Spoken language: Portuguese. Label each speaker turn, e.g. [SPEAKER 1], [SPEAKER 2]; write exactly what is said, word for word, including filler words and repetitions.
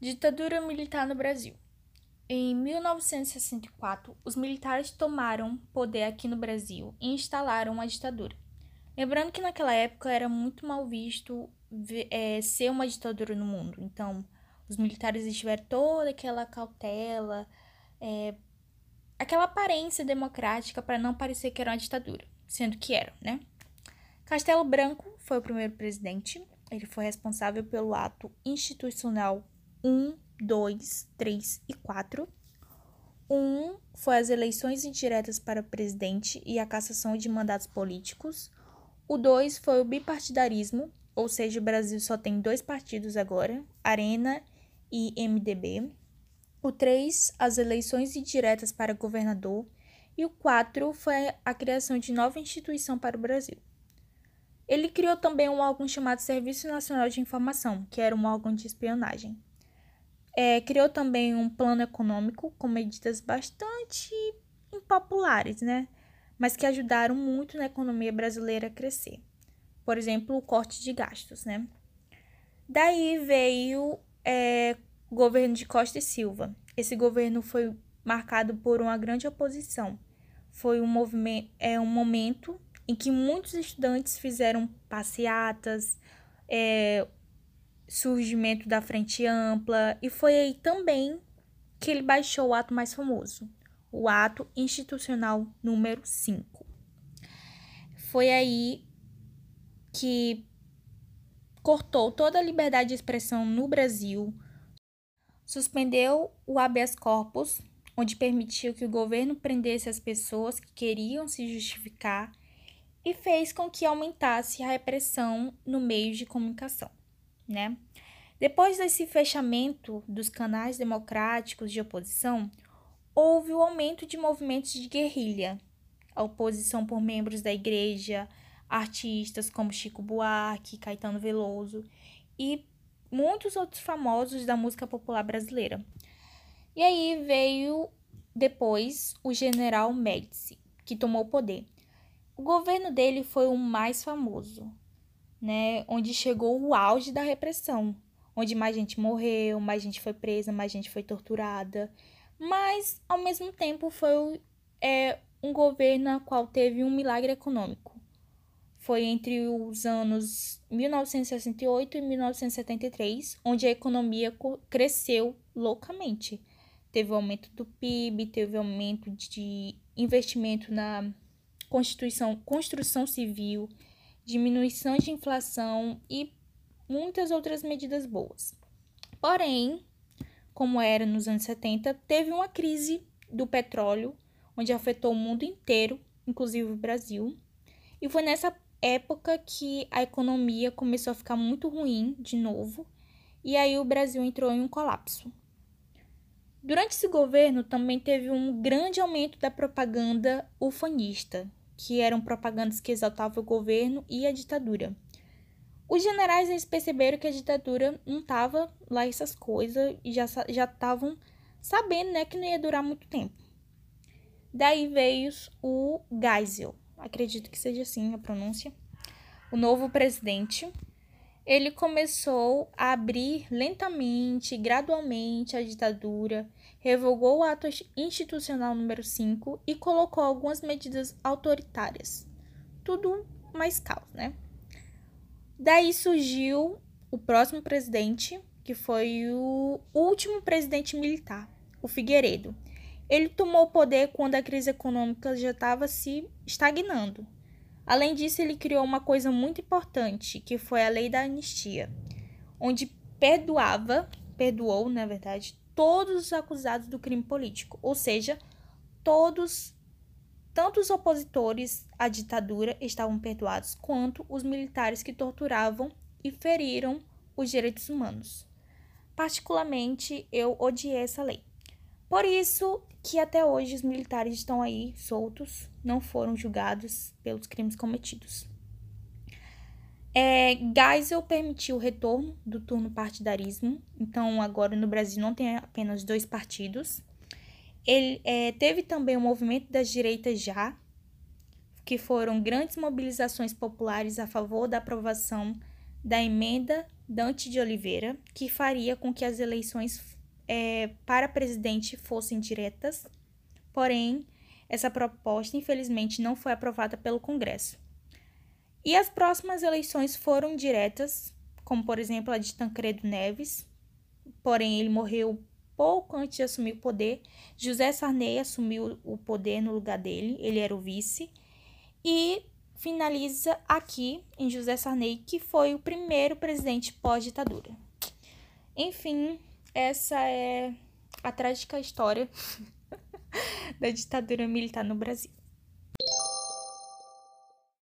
[SPEAKER 1] Ditadura militar no Brasil. Em mil novecentos e sessenta e quatro, os militares tomaram poder aqui no Brasil e instalaram a ditadura. Lembrando que naquela época era muito mal visto é, ser uma ditadura no mundo. Então, os militares tiveram toda aquela cautela, é, aquela aparência democrática para não parecer que era uma ditadura, sendo que era, né? Castelo Branco foi o primeiro presidente. Ele foi responsável pelo ato institucional um, dois, três e quatro. O um foi as eleições indiretas para presidente e a cassação de mandatos políticos. O dois foi o bipartidarismo, ou seja, o Brasil só tem dois partidos agora, Arena e M D B. O três, as eleições indiretas para governador. E o quatro foi a criação de nova instituição para o Brasil. Ele criou também um órgão chamado Serviço Nacional de Informação, que era um órgão de espionagem. É, criou também um plano econômico com medidas bastante impopulares, né? Mas que ajudaram muito na economia brasileira a crescer. Por exemplo, o corte de gastos, né? Daí veio é, o governo de Costa e Silva. Esse governo foi marcado por uma grande oposição. Foi um, movimento, é, um momento em que muitos estudantes fizeram passeatas, é, surgimento da Frente Ampla, e foi aí também que ele baixou o ato mais famoso, o ato institucional número cinco. Foi aí que cortou toda a liberdade de expressão no Brasil, suspendeu o habeas corpus, onde permitiu que o governo prendesse as pessoas que queriam se justificar, e fez com que aumentasse a repressão no meio de comunicação, né? Depois desse fechamento dos canais democráticos de oposição, houve o aumento de movimentos de guerrilha, a oposição por membros da igreja, artistas como Chico Buarque, Caetano Veloso e muitos outros famosos da música popular brasileira. E aí veio depois o general Médici, que tomou o poder. O governo dele foi o mais famoso, né, onde chegou o auge da repressão, onde mais gente morreu, mais gente foi presa, mais gente foi torturada, mas, ao mesmo tempo, foi é, um governo no qual teve um milagre econômico. Foi entre os anos mil novecentos e sessenta e oito e mil novecentos e setenta e três, onde a economia cresceu loucamente. Teve aumento do P I B, teve aumento de investimento na Constituição, construção civil, diminuição de inflação e muitas outras medidas boas. Porém, como era nos anos setenta, teve uma crise do petróleo, onde afetou o mundo inteiro, inclusive o Brasil. E foi nessa época que a economia começou a ficar muito ruim de novo, e aí o Brasil entrou em um colapso. Durante esse governo também teve um grande aumento da propaganda ufanista, que eram propagandas que exaltavam o governo e a ditadura. Os generais eles perceberam que a ditadura não estava lá essas coisas e já já estavam sabendo, né, que não ia durar muito tempo. Daí veio o Geisel, acredito que seja assim a pronúncia, o novo presidente. Ele começou a abrir lentamente, gradualmente a ditadura, revogou o ato institucional número cinco e colocou algumas medidas autoritárias. Tudo mais caos, né? Daí surgiu o próximo presidente, que foi o último presidente militar, o Figueiredo. Ele tomou o poder quando a crise econômica já estava se estagnando. Além disso, ele criou uma coisa muito importante, que foi a Lei da Anistia, onde perdoava, perdoou, na verdade, todos os acusados do crime político, ou seja, todos, tanto os opositores à ditadura estavam perdoados, quanto os militares que torturavam e feriram os direitos humanos. Particularmente, eu odiei essa lei. Por isso que até hoje os militares estão aí soltos, não foram julgados pelos crimes cometidos. É, Geisel permitiu o retorno do turno partidarismo, então agora no Brasil não tem apenas dois partidos. Ele é, teve também o movimento das direitas já, que foram grandes mobilizações populares a favor da aprovação da emenda Dante de Oliveira, que faria com que as eleições é, para presidente fossem diretas, porém, essa proposta, infelizmente, não foi aprovada pelo Congresso. E as próximas eleições foram diretas, como, por exemplo, a de Tancredo Neves, porém, ele morreu pouco antes de assumir o poder. José Sarney assumiu o poder no lugar dele, ele era o vice. E finaliza aqui em José Sarney, que foi o primeiro presidente pós-ditadura. Enfim, essa é a trágica história da ditadura militar no Brasil.